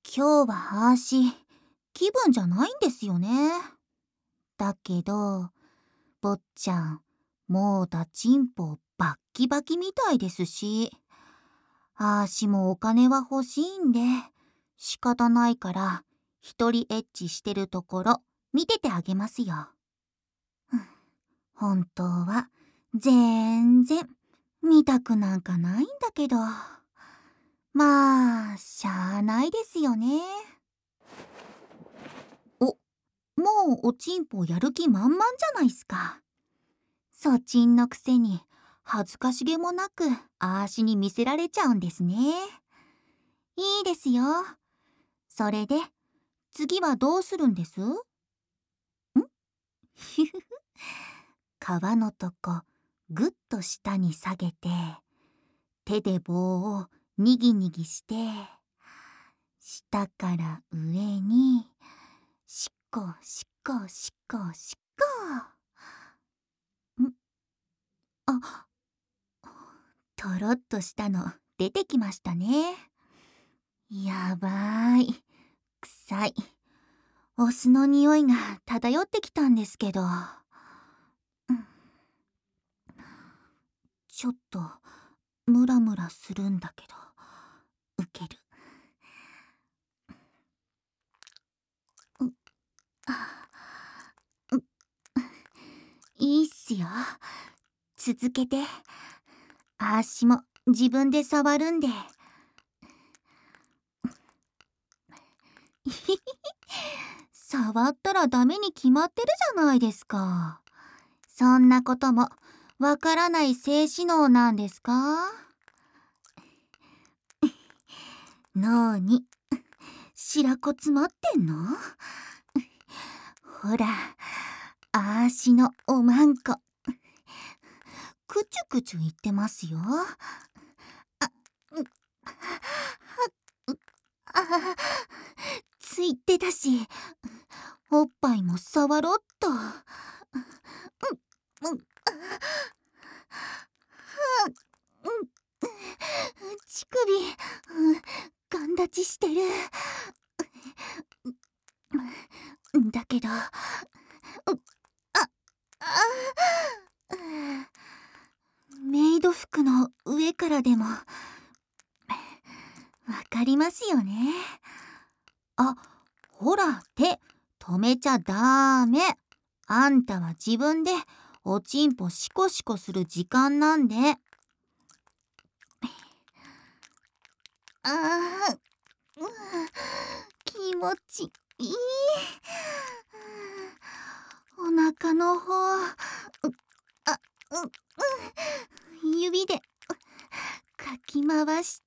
今日はあーし、気分じゃないんですよね。だけど、坊ちゃん、もうだちんぽバッキバキみたいですし、あーしもお金は欲しいんで、仕方ないから、一人エッチしてるところ、見ててあげますよ。本当は、全然、見たくなんかないんだけど。まあ、しゃあないですよね。もうおちんぽやる気満々じゃないすか。そちんのくせに恥ずかしげもなくあーしに見せられちゃうんですね。いいですよ。それで次はどうするんです？ひふふ。皮のとこぐっと下に下げて、手で棒をにぎにぎして、下から上にしっこしっこしっこしっこ。あ、とろっとしたの出てきましたね。やばーい。臭い。お酢の匂いが漂ってきたんですけど。ちょっとムラムラするんだけど、ウケる。いいっすよ。続けて。あーしも自分で触るんで。触ったらダメに決まってるじゃないですか。そんなこともわからない性知能なんですか？脳に白子詰まってんの？ほら、あーしのおまんこ。くちゅくちゅ言ってますよ。ついてたし、おっぱいも触ろっと。乳首、ガン立ちしてる。だけど、メイド服の上からでも、わかりますよね。あ、ほら、手、止めちゃダメ。あんたは自分でおちんぽシコシコする時間なんで。気持ちいい。お腹の方、指でかき回して、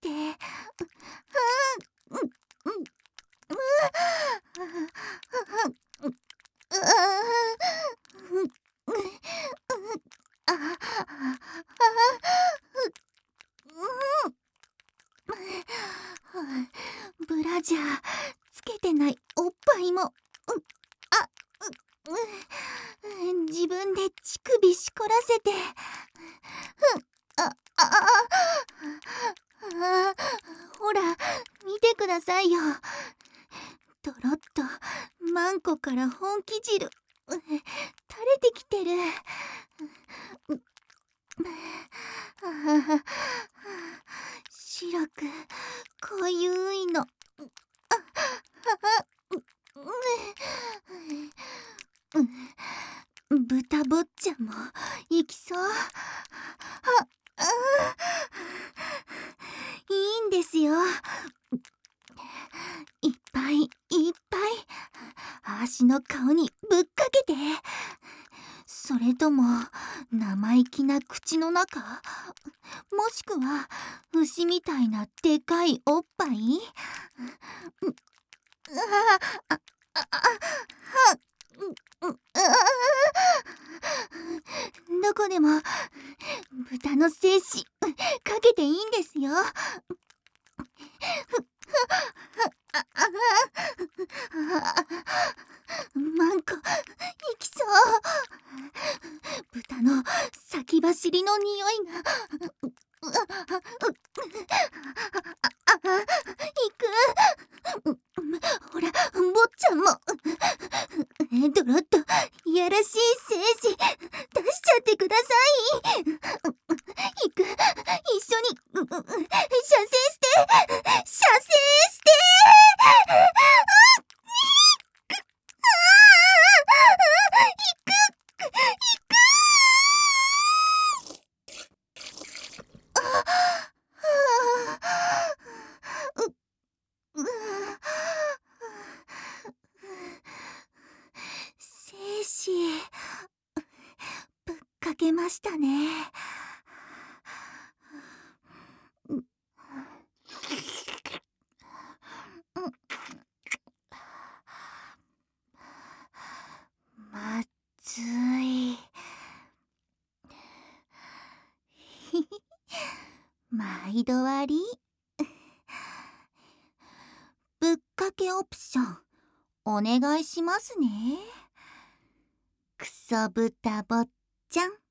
ブラジャーつけてないおっぱいも、自分で乳首しこらせて、ほら見てくださいよ。とろっとマンコから本気汁垂れてきてる。白く濃ゆいの。豚坊ちゃんも行きそう。いいんですよ。いっぱいいっぱいあーしの顔にぶっかけて。それとも生意気な口の中、もしくは牛みたいなでかいおっぱい。どこでも豚の精子かけていいんですよ。マンコいきそう。豚の先走りの匂いがいく。 かけましたね。うん、まずい。毎度あり。ぶっかけオプション、お願いしますね。クソ豚坊ちゃん。